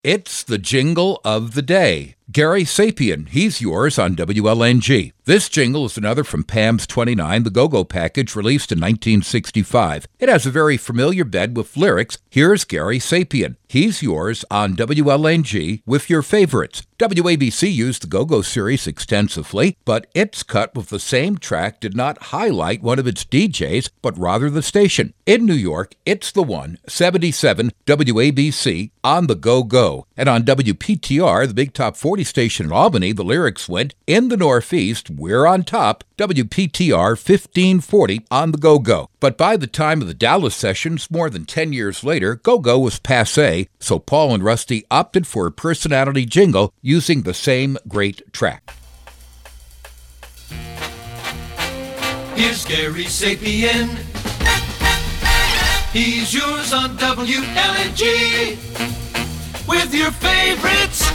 It's the jingle of the day. Gary Sapien, he's yours on WLNG. This jingle is another from Pam's 29, the Go-Go package released in 1965. It has a very familiar bed with lyrics. Here's Gary Sapien. He's yours on WLNG with your favorites. WABC used the Go-Go series extensively, but its cut with the same track did not highlight one of its DJs, but rather the station. In New York, it's the one, 77 WABC on the Go-Go. And on WPTR, the Big Top 40 station in Albany, the lyrics went, in the Northeast, we're on top, WPTR 1540 on the Go-Go. But by the time of the Dallas sessions, more than 10 years later, Go-Go was passé, so Paul and Rusty opted for a personality jingle using the same great track. Here's Gary Sapien. He's yours on WLNG with your favorites.